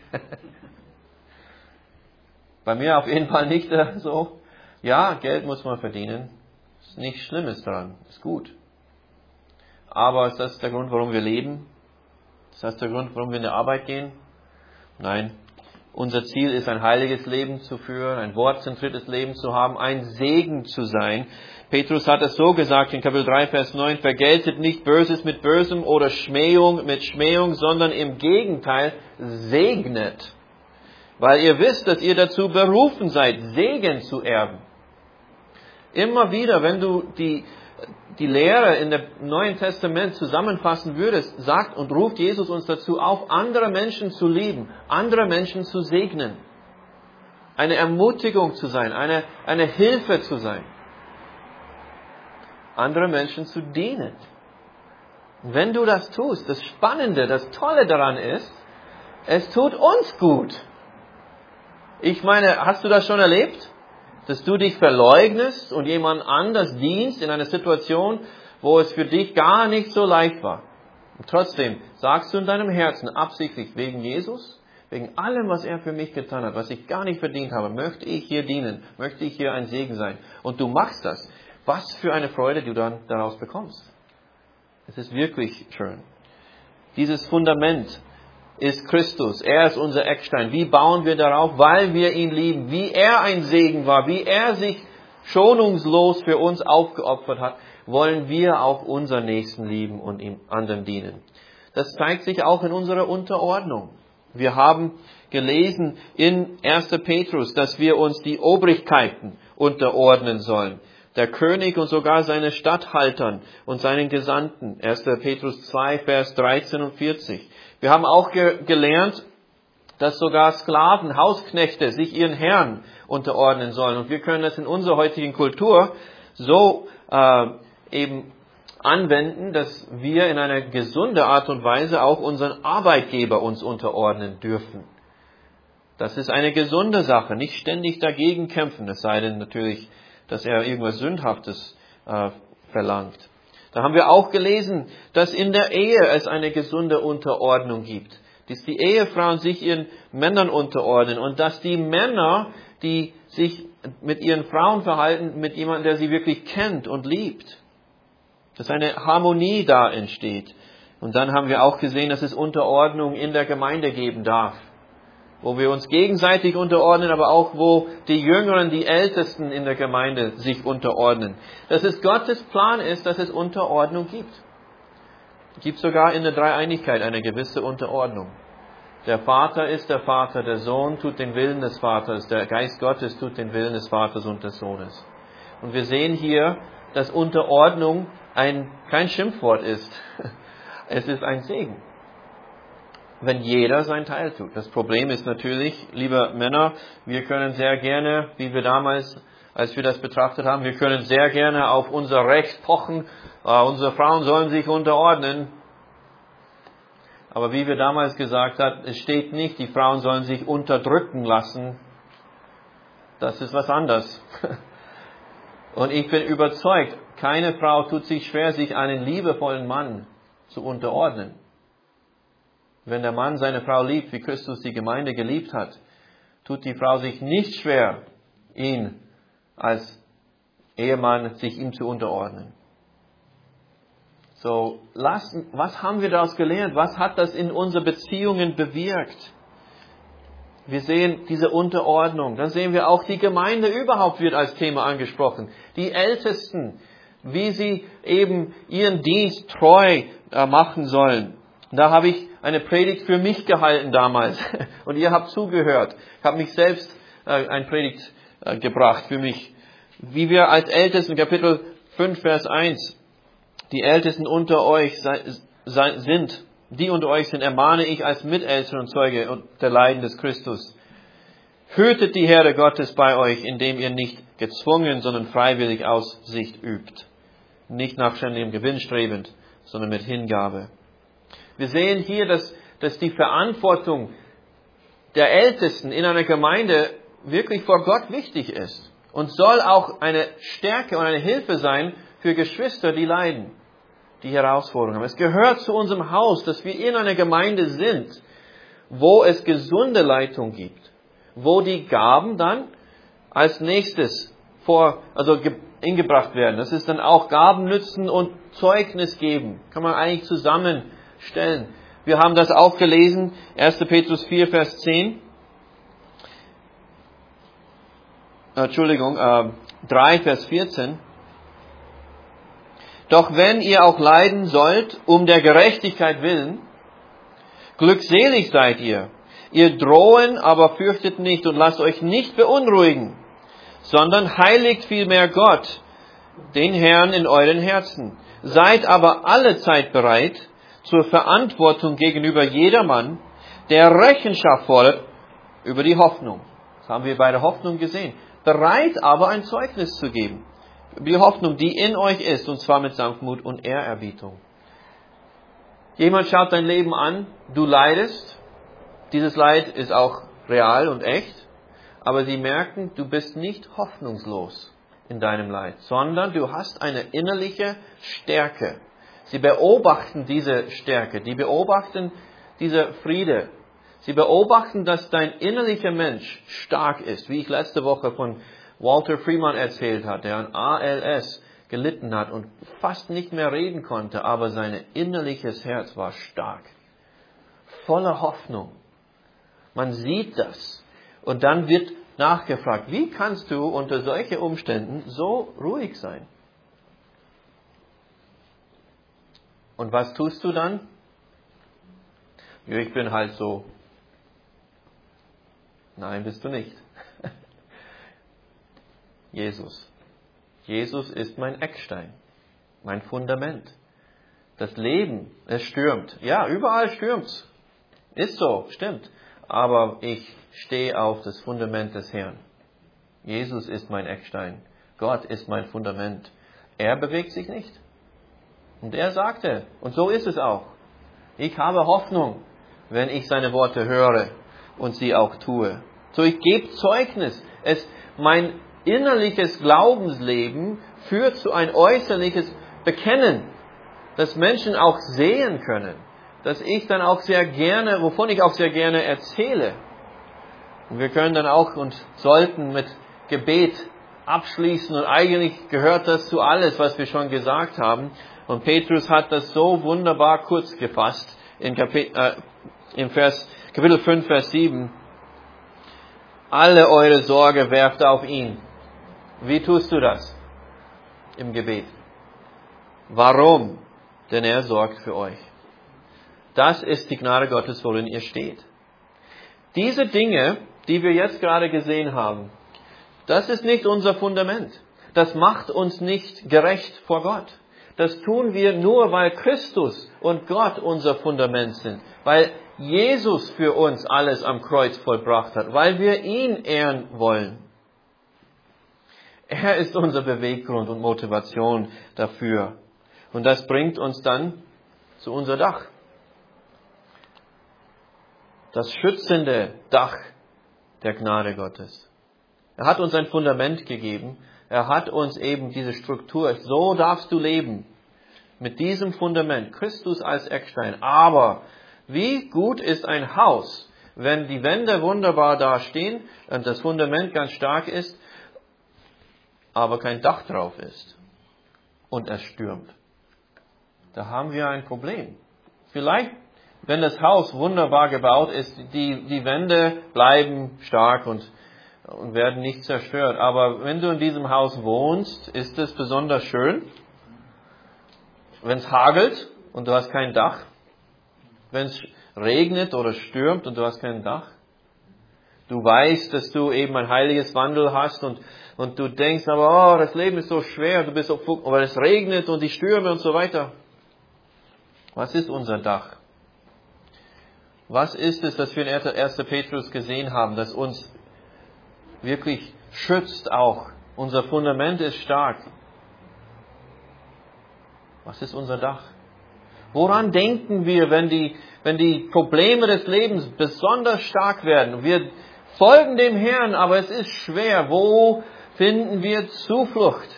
Bei mir auf jeden Fall nicht so. Ja, Geld muss man verdienen. Ist nichts Schlimmes daran. Ist gut. Aber ist das der Grund, warum wir leben? Ist das der Grund, warum wir in die Arbeit gehen? Nein. Unser Ziel ist, ein heiliges Leben zu führen, ein wortzentriertes Leben zu haben, ein Segen zu sein. Petrus hat es so gesagt in Kapitel drei, Vers neun, vergeltet nicht Böses mit Bösem oder Schmähung mit Schmähung, sondern im Gegenteil segnet. Weil ihr wisst, dass ihr dazu berufen seid, Segen zu erben. Immer wieder, wenn du die, die Lehre in dem Neuen Testament zusammenfassen würdest, sagt und ruft Jesus uns dazu auf, andere Menschen zu lieben, andere Menschen zu segnen. Eine Ermutigung zu sein, eine, eine Hilfe zu sein. Andere Menschen zu dienen. Und wenn du das tust, das Spannende, das Tolle daran ist, es tut uns gut. Ich meine, hast du das schon erlebt? Dass du dich verleugnest und jemand anders dienst in einer Situation, wo es für dich gar nicht so leicht war. Und trotzdem sagst du in deinem Herzen absichtlich, wegen Jesus, wegen allem, was er für mich getan hat, was ich gar nicht verdient habe, möchte ich hier dienen, möchte ich hier ein Segen sein. Und du machst das. Was für eine Freude du dann daraus bekommst. Es ist wirklich schön. Dieses Fundament ist Christus. Er ist unser Eckstein. Wie bauen wir darauf? Weil wir ihn lieben. Wie er ein Segen war, wie er sich schonungslos für uns aufgeopfert hat, wollen wir auch unseren Nächsten lieben und ihm anderen dienen. Das zeigt sich auch in unserer Unterordnung. Wir haben gelesen in erster Petrus, dass wir uns die Obrigkeiten unterordnen sollen. Der König und sogar seine Statthaltern und seinen Gesandten. erster Petrus zwei, Vers dreizehn und vierzig. Wir haben auch ge- gelernt, dass sogar Sklaven, Hausknechte sich ihren Herrn unterordnen sollen. Und wir können das in unserer heutigen Kultur so äh, eben anwenden, dass wir in einer gesunden Art und Weise auch unseren Arbeitgeber uns unterordnen dürfen. Das ist eine gesunde Sache, nicht ständig dagegen kämpfen, es sei denn natürlich, dass er irgendwas Sündhaftes äh, verlangt. Da haben wir auch gelesen, dass in der Ehe es eine gesunde Unterordnung gibt, dass die Ehefrauen sich ihren Männern unterordnen und dass die Männer, die sich mit ihren Frauen verhalten, mit jemandem, der sie wirklich kennt und liebt, dass eine Harmonie da entsteht. Und dann haben wir auch gesehen, dass es Unterordnung in der Gemeinde geben darf, wo wir uns gegenseitig unterordnen, aber auch wo die Jüngeren, die Ältesten in der Gemeinde sich unterordnen. Dass es Gottes Plan ist, dass es Unterordnung gibt. Es gibt sogar in der Dreieinigkeit eine gewisse Unterordnung. Der Vater ist der Vater, der Sohn tut den Willen des Vaters, der Geist Gottes tut den Willen des Vaters und des Sohnes. Und wir sehen hier, dass Unterordnung ein, kein Schimpfwort ist. Es ist ein Segen, wenn jeder sein Teil tut. Das Problem ist natürlich, liebe Männer, wir können sehr gerne, wie wir damals, als wir das betrachtet haben, wir können sehr gerne auf unser Recht pochen, äh, unsere Frauen sollen sich unterordnen. Aber wie wir damals gesagt haben, es steht nicht, die Frauen sollen sich unterdrücken lassen. Das ist was anderes. Und ich bin überzeugt, keine Frau tut sich schwer, sich einen liebevollen Mann zu unterordnen. Wenn der Mann seine Frau liebt, wie Christus die Gemeinde geliebt hat, tut die Frau sich nicht schwer, ihn als Ehemann, sich ihm zu unterordnen. So, lassen, was haben wir daraus gelernt? Was hat das in unsere Beziehungen bewirkt? Wir sehen diese Unterordnung. Dann sehen wir auch, die Gemeinde überhaupt wird als Thema angesprochen. Die Ältesten, wie sie eben ihren Dienst treu äh, machen sollen. Da habe ich eine Predigt für mich gehalten damals. Und ihr habt zugehört. Ich habe mich selbst äh, eine Predigt äh, gebracht für mich. Wie wir als Ältesten, Kapitel fünf, Vers eins, die Ältesten unter euch sei, sei, sind, die unter euch sind, ermahne ich als Mitältester und Zeuge der Leiden des Christus. Hütet die Herde Gottes bei euch, indem ihr nicht gezwungen, sondern freiwillig Aussicht übt. Nicht nach ständigem Gewinn strebend, sondern mit Hingabe. Wir sehen hier, dass, dass die Verantwortung der Ältesten in einer Gemeinde wirklich vor Gott wichtig ist und soll auch eine Stärke und eine Hilfe sein für Geschwister, die leiden, die Herausforderungen haben. Es gehört zu unserem Haus, dass wir in einer Gemeinde sind, wo es gesunde Leitung gibt, wo die Gaben dann als nächstes vor, also eingebracht werden. Das ist dann auch Gaben nützen und Zeugnis geben. Kann man eigentlich zusammenstellen. Wir haben das auch gelesen, erster Petrus vier, Vers zehn. Entschuldigung, äh, drei, Vers vierzehn. Doch wenn ihr auch leiden sollt, um der Gerechtigkeit willen, glückselig seid ihr. Ihr drohen, aber fürchtet nicht und lasst euch nicht beunruhigen, sondern heiligt vielmehr Gott, den Herrn in euren Herzen. Seid aber alle Zeit bereit zur Verantwortung gegenüber jedermann, der Rechenschaft fordert über die Hoffnung. Das haben wir bei der Hoffnung gesehen. Bereit aber ein Zeugnis zu geben. Die Hoffnung, die in euch ist, und zwar mit Sanftmut und Ehrerbietung. Jemand schaut dein Leben an, du leidest, dieses Leid ist auch real und echt, aber sie merken, du bist nicht hoffnungslos in deinem Leid, sondern du hast eine innerliche Stärke. Sie beobachten diese Stärke, die beobachten diese Friede. Sie beobachten, dass dein innerlicher Mensch stark ist, wie ich letzte Woche von Walter Freeman erzählt hat, der an A L S gelitten hat und fast nicht mehr reden konnte, aber sein innerliches Herz war stark, voller Hoffnung. Man sieht das und dann wird nachgefragt, wie kannst du unter solchen Umständen so ruhig sein? Und was tust du dann? Ja, ich bin halt so. Nein, bist du nicht. Jesus. Jesus ist mein Eckstein, mein Fundament. Das Leben, es stürmt. Ja, überall stürmt's. Ist so, stimmt. Aber ich stehe auf das Fundament des Herrn. Jesus ist mein Eckstein. Gott ist mein Fundament. Er bewegt sich nicht. Und er sagte, und so ist es auch, ich habe Hoffnung, wenn ich seine Worte höre und sie auch tue. So, ich gebe Zeugnis. Es, mein innerliches Glaubensleben führt zu ein äußerliches Bekennen, dass Menschen auch sehen können, dass ich dann auch sehr gerne, wovon ich auch sehr gerne erzähle. Und wir können dann auch und sollten mit Gebet abschließen. Und eigentlich gehört das zu alles, was wir schon gesagt haben. Und Petrus hat das so wunderbar kurz gefasst in Kapit- äh, im Vers, Kapitel fünf, Vers sieben. Alle eure Sorge werft auf ihn. Wie tust du das? Im Gebet. Warum? Denn er sorgt für euch. Das ist die Gnade Gottes, worin ihr steht. Diese Dinge, die wir jetzt gerade gesehen haben, das ist nicht unser Fundament. Das macht uns nicht gerecht vor Gott. Das tun wir nur, weil Christus und Gott unser Fundament sind. Weil Jesus für uns alles am Kreuz vollbracht hat. Weil wir ihn ehren wollen. Er ist unser Beweggrund und Motivation dafür. Und das bringt uns dann zu unser Dach. Das schützende Dach der Gnade Gottes. Er hat uns ein Fundament gegeben. Er hat uns eben diese Struktur. So darfst du leben. Mit diesem Fundament. Christus als Eckstein. Aber wie gut ist ein Haus, wenn die Wände wunderbar dastehen und das Fundament ganz stark ist, aber kein Dach drauf ist und es stürmt. Da haben wir ein Problem. Vielleicht, wenn das Haus wunderbar gebaut ist, die, die Wände bleiben stark und, und werden nicht zerstört. Aber wenn du in diesem Haus wohnst, ist es besonders schön, wenn es hagelt und du hast kein Dach, wenn es regnet oder stürmt und du hast kein Dach. Du weißt, dass du eben ein heiliges Wandel hast und, und du denkst, aber oh, das Leben ist so schwer, du bist so, aber es regnet und die Stürme und so weiter. Was ist unser Dach? Was ist es, das wir in erster Petrus gesehen haben, das uns wirklich schützt auch? Unser Fundament ist stark. Was ist unser Dach? Woran denken wir, wenn die, wenn die Probleme des Lebens besonders stark werden? Wir folgen dem Herrn, aber es ist schwer. Wo finden wir Zuflucht?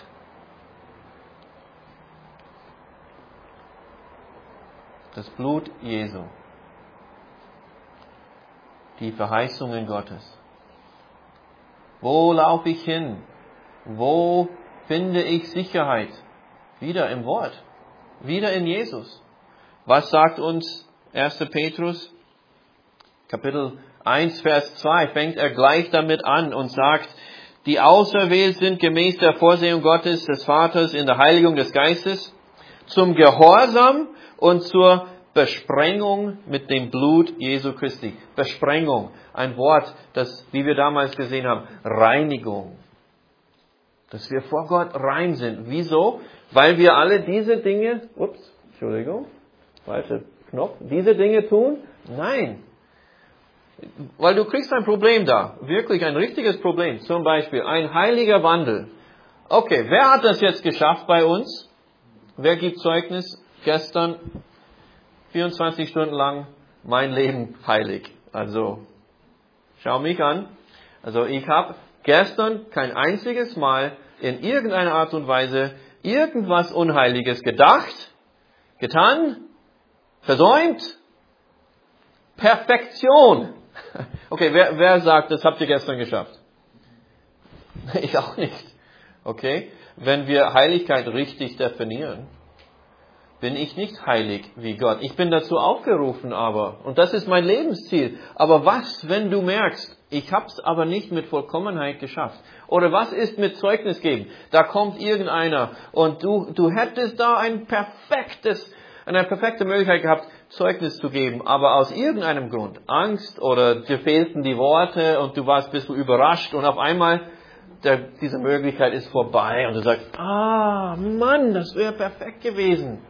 Das Blut Jesu. Die Verheißungen Gottes. Wo laufe ich hin? Wo finde ich Sicherheit? Wieder im Wort. Wieder in Jesus. Was sagt uns erster Petrus? Kapitel eins, Vers zwei fängt er gleich damit an und sagt, die auserwählt sind gemäß der Vorsehung Gottes, des Vaters in der Heiligung des Geistes, zum Gehorsam und zur Besprengung mit dem Blut Jesu Christi. Besprengung, ein Wort, das, wie wir damals gesehen haben, Reinigung. Dass wir vor Gott rein sind. Wieso? Weil wir alle diese Dinge, ups, Entschuldigung, falscher Knopf, diese Dinge tun? Nein. Weil du kriegst ein Problem da. Wirklich ein richtiges Problem. Zum Beispiel ein heiliger Wandel. Okay, wer hat das jetzt geschafft bei uns? Wer gibt Zeugnis? Gestern vierundzwanzig Stunden lang mein Leben heilig. Also, schau mich an. Also ich habe gestern kein einziges Mal in irgendeiner Art und Weise irgendwas Unheiliges gedacht, getan, versäumt. Perfektion. Okay, wer, wer sagt, das habt ihr gestern geschafft? Ich auch nicht. Okay, wenn wir Heiligkeit richtig definieren, bin ich nicht heilig wie Gott. Ich bin dazu aufgerufen aber, und das ist mein Lebensziel. Aber was, wenn du merkst, ich habe es aber nicht mit Vollkommenheit geschafft? Oder was ist mit Zeugnis geben? Da kommt irgendeiner und du, du hättest da ein perfektes, eine perfekte Möglichkeit gehabt, Zeugnis zu geben, aber aus irgendeinem Grund, Angst oder dir fehlten die Worte und du warst ein bisschen überrascht und auf einmal der, diese Möglichkeit ist vorbei und du sagst, ah Mann, das wäre perfekt gewesen.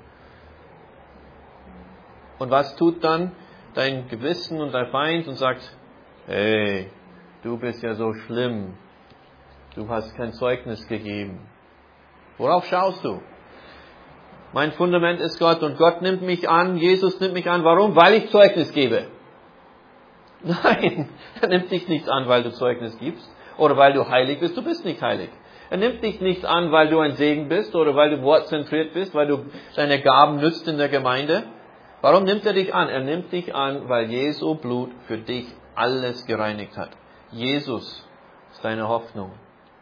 Und was tut dann dein Gewissen und dein Feind und sagt, hey, du bist ja so schlimm, du hast kein Zeugnis gegeben. Worauf schaust du? Mein Fundament ist Gott und Gott nimmt mich an, Jesus nimmt mich an. Warum? Weil ich Zeugnis gebe. Nein, er nimmt dich nicht an, weil du Zeugnis gibst oder weil du heilig bist. Du bist nicht heilig. Er nimmt dich nicht an, weil du ein Segen bist oder weil du wortzentriert bist, weil du deine Gaben nützt in der Gemeinde. Warum nimmt er dich an? Er nimmt dich an, weil Jesu Blut für dich alles gereinigt hat. Jesus ist deine Hoffnung.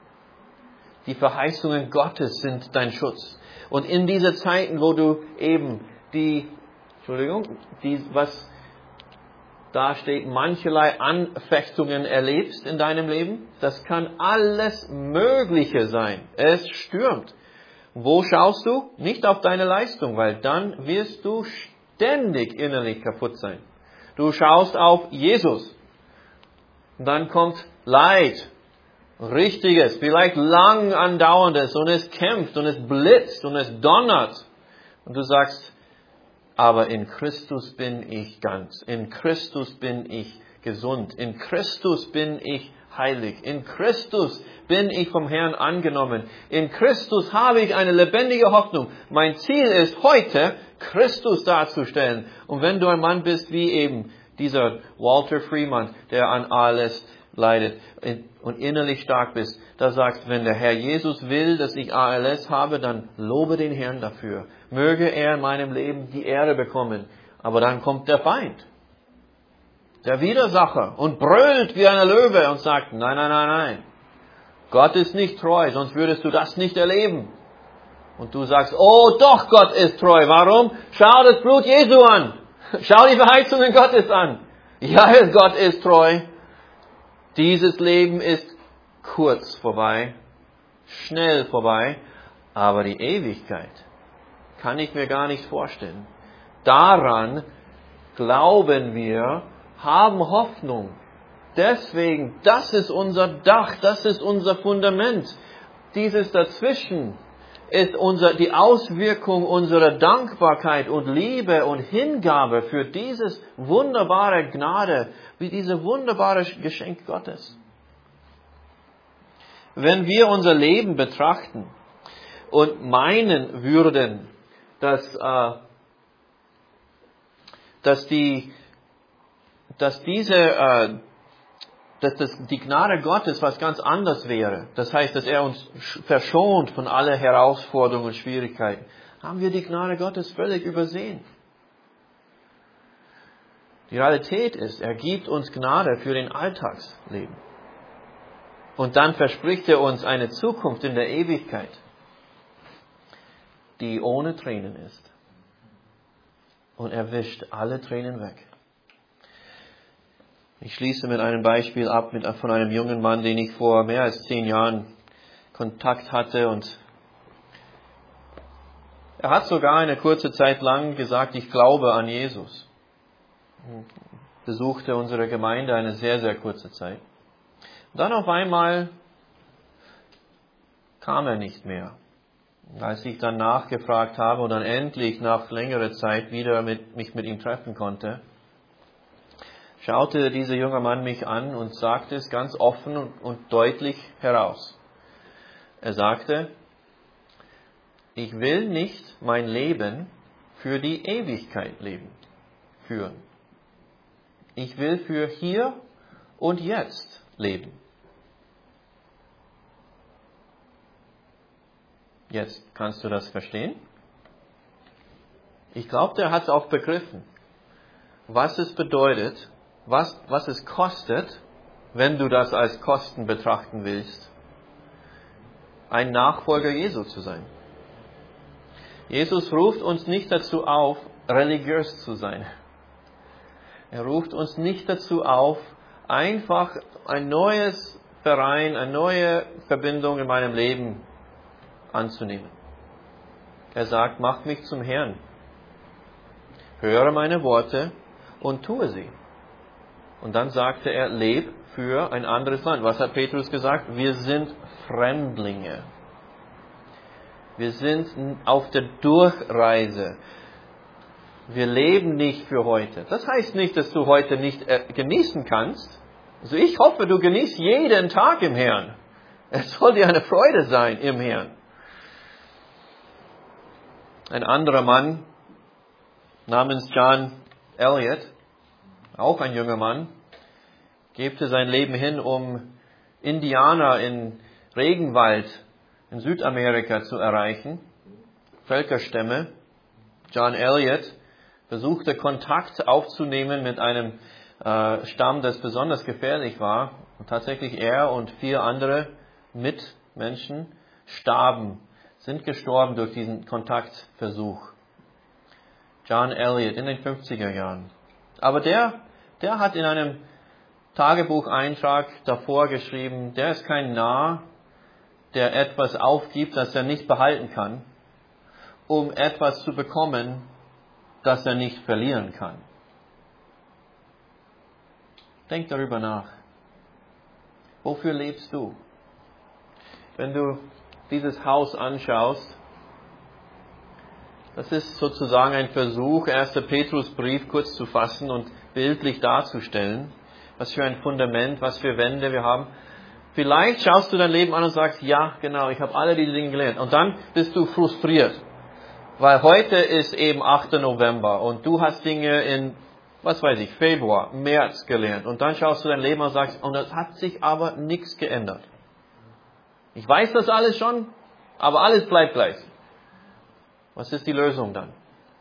Die Verheißungen Gottes sind dein Schutz. Und in diese Zeiten, wo du eben die, Entschuldigung, die, was da steht, mancherlei Anfechtungen erlebst in deinem Leben, das kann alles Mögliche sein. Es stürmt. Wo schaust du? Nicht auf deine Leistung, weil dann wirst du ständig innerlich kaputt sein. Du schaust auf Jesus. Und dann kommt Leid. Richtiges, vielleicht lang andauerndes und es kämpft und es blitzt und es donnert. Und du sagst, aber in Christus bin ich ganz. In Christus bin ich gesund. In Christus bin ich heilig. In Christus bin ich vom Herrn angenommen. In Christus habe ich eine lebendige Hoffnung. Mein Ziel ist heute, Christus darzustellen. Und wenn du ein Mann bist wie eben dieser Walter Freeman, der an A L S leidet und innerlich stark bist, da sagst, wenn der Herr Jesus will, dass ich A L S habe, dann lobe den Herrn dafür. Möge er in meinem Leben die Ehre bekommen. Aber dann kommt der Feind, der Widersacher und brüllt wie eine Löwe und sagt, nein, nein, nein, nein. Gott ist nicht treu, sonst würdest du das nicht erleben. Und du sagst, oh doch, Gott ist treu. Warum? Schau das Blut Jesu an. Schau die Verheißungen Gottes an. Ja, Gott ist treu. Dieses Leben ist kurz vorbei, schnell vorbei, aber die Ewigkeit kann ich mir gar nicht vorstellen. Daran glauben wir, haben Hoffnung. Deswegen, das ist unser Dach, das ist unser Fundament. Dieses dazwischen ist unser, die Auswirkung unserer Dankbarkeit und Liebe und Hingabe für dieses wunderbare Gnade, wie diese wunderbare Geschenk Gottes. Wenn wir unser Leben betrachten und meinen würden, dass, äh, dass, die, dass diese äh, dass das, die Gnade Gottes was ganz anderes wäre. Das heißt, dass er uns verschont von aller Herausforderungen und Schwierigkeiten. Haben wir die Gnade Gottes völlig übersehen. Die Realität ist, er gibt uns Gnade für den Alltagsleben. Und dann verspricht er uns eine Zukunft in der Ewigkeit, die ohne Tränen ist. Und er wischt alle Tränen weg. Ich schließe mit einem Beispiel ab mit, von einem jungen Mann, den ich vor mehr als zehn Jahren Kontakt hatte. Und er hat sogar eine kurze Zeit lang gesagt, ich glaube an Jesus. Besuchte unsere Gemeinde eine sehr, sehr kurze Zeit. Und dann auf einmal kam er nicht mehr. Als ich dann nachgefragt habe und dann endlich nach längerer Zeit wieder mit, mich mit ihm treffen konnte, schaute dieser junge Mann mich an und sagte es ganz offen und, und deutlich heraus. Er sagte, ich will nicht mein Leben für die Ewigkeit leben, führen. Ich will für hier und jetzt leben. Jetzt kannst du das verstehen? Ich glaube, er hat es auch begriffen, was es bedeutet, Was, was es kostet, wenn du das als Kosten betrachten willst, ein Nachfolger Jesu zu sein. Jesus ruft uns nicht dazu auf, religiös zu sein. Er ruft uns nicht dazu auf, einfach ein neues Verein, eine neue Verbindung in meinem Leben anzunehmen. Er sagt, mach mich zum Herrn. Höre meine Worte und tue sie. Und dann sagte er, leb für ein anderes Land. Was hat Petrus gesagt? Wir sind Fremdlinge. Wir sind auf der Durchreise. Wir leben nicht für heute. Das heißt nicht, dass du heute nicht genießen kannst. Also ich hoffe, du genießt jeden Tag im Herrn. Es soll dir eine Freude sein im Herrn. Ein anderer Mann namens John Elliot, auch ein junger Mann, gebte sein Leben hin, um Indianer in Regenwald in Südamerika zu erreichen, Völkerstämme. John Elliot versuchte Kontakt aufzunehmen mit einem äh, Stamm, das besonders gefährlich war. Und tatsächlich er und vier andere Mitmenschen starben, sind gestorben durch diesen Kontaktversuch. John Elliot in den fünfziger Jahren. Aber der, der hat in einem Tagebucheintrag davor geschrieben, der ist kein Narr, der etwas aufgibt, das er nicht behalten kann, um etwas zu bekommen, das er nicht verlieren kann. Denk darüber nach. Wofür lebst du? Wenn du dieses Haus anschaust, das ist sozusagen ein Versuch, erster Petrusbrief kurz zu fassen und bildlich darzustellen, was für ein Fundament, was für Wände wir haben. Vielleicht schaust du dein Leben an und sagst, ja, genau, ich habe alle diese Dinge gelernt. Und dann bist du frustriert, weil heute ist eben achter November und du hast Dinge in, was weiß ich, Februar, März gelernt. Und dann schaust du dein Leben an und sagst, und es hat sich aber nichts geändert. Ich weiß das alles schon, aber alles bleibt gleich. Was ist die Lösung dann?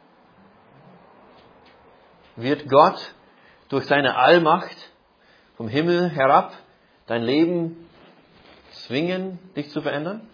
Wird Gott durch seine Allmacht vom Himmel herab dein Leben zwingen, dich zu verändern?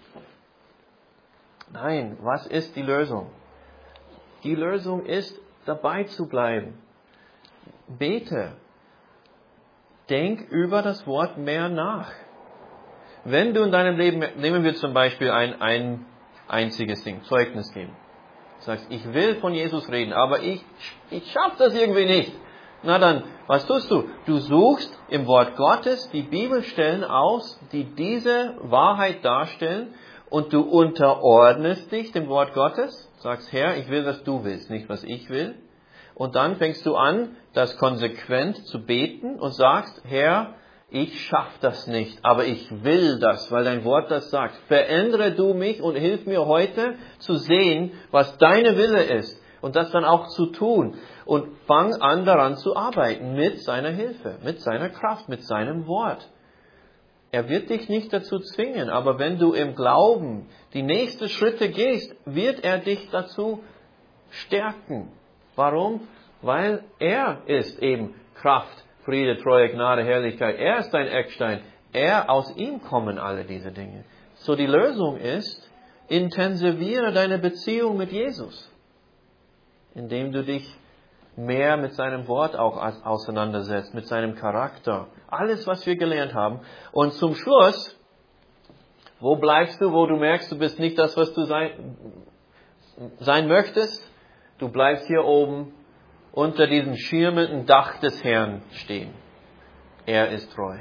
Nein, was ist die Lösung? Die Lösung ist, dabei zu bleiben. Bete. Denk über das Wort mehr nach. Wenn du in deinem Leben, nehmen wir zum Beispiel ein, ein einziges Ding, Zeugnis geben. Du sagst, ich will von Jesus reden, aber ich, ich schaffe das irgendwie nicht. Na dann, was tust du? Du suchst im Wort Gottes die Bibelstellen aus, die diese Wahrheit darstellen, und du unterordnest dich dem Wort Gottes. Sagst, Herr, ich will, was du willst, nicht was ich will. Und dann fängst du an, das konsequent zu beten und sagst, Herr, ich schaffe das nicht, aber ich will das, weil dein Wort das sagt. Verändere du mich und hilf mir heute zu sehen, was deine Wille ist und das dann auch zu tun. Und fang an, daran zu arbeiten mit seiner Hilfe, mit seiner Kraft, mit seinem Wort. Er wird dich nicht dazu zwingen, aber wenn du im Glauben die nächsten Schritte gehst, wird er dich dazu stärken. Warum? Weil er ist eben Kraft, Friede, Treue, Gnade, Herrlichkeit. Er ist dein Eckstein. Er, aus ihm kommen alle diese Dinge. So die Lösung ist, intensiviere deine Beziehung mit Jesus, indem du dich mehr mit seinem Wort auch auseinandersetzt, mit seinem Charakter. Alles, was wir gelernt haben. Und zum Schluss, wo bleibst du, wo du merkst, du bist nicht das, was du sein, sein möchtest? Du bleibst hier oben unter diesem schirmenden Dach des Herrn stehen. Er ist treu.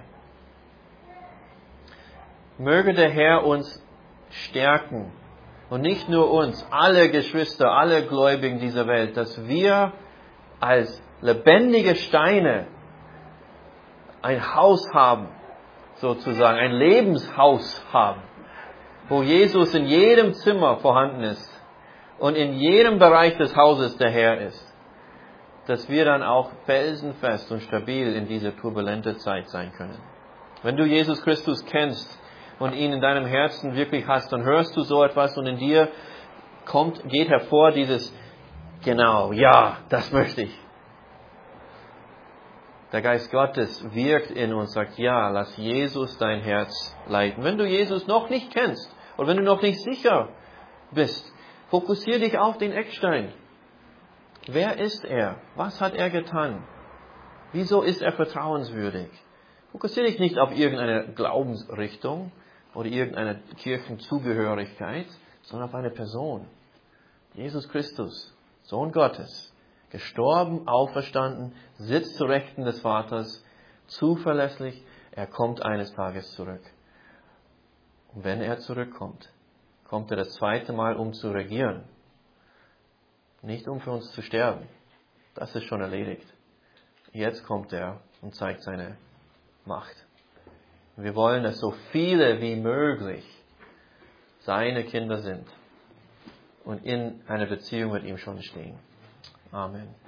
Möge der Herr uns stärken. Und nicht nur uns, alle Geschwister, alle Gläubigen dieser Welt, dass wir als lebendige Steine ein Haus haben, sozusagen, ein Lebenshaus haben, wo Jesus in jedem Zimmer vorhanden ist und in jedem Bereich des Hauses der Herr ist, dass wir dann auch felsenfest und stabil in diese turbulente Zeit sein können. Wenn du Jesus Christus kennst und ihn in deinem Herzen wirklich hast, dann hörst du so etwas und in dir kommt, geht hervor dieses, genau, ja, das möchte ich. Der Geist Gottes wirkt in uns, sagt, ja, lass Jesus dein Herz leiten. Wenn du Jesus noch nicht kennst oder wenn du noch nicht sicher bist, fokussiere dich auf den Eckstein. Wer ist er? Was hat er getan? Wieso ist er vertrauenswürdig? Fokussiere dich nicht auf irgendeine Glaubensrichtung oder irgendeine Kirchenzugehörigkeit, sondern auf eine Person. Jesus Christus, Sohn Gottes. Gestorben, auferstanden, sitzt zu Rechten des Vaters, zuverlässig, er kommt eines Tages zurück. Und wenn er zurückkommt, kommt er das zweite Mal, um zu regieren. Nicht um für uns zu sterben. Das ist schon erledigt. Jetzt kommt er und zeigt seine Macht. Wir wollen, dass so viele wie möglich seine Kinder sind. und in einer Beziehung mit ihm schon stehen. Amen.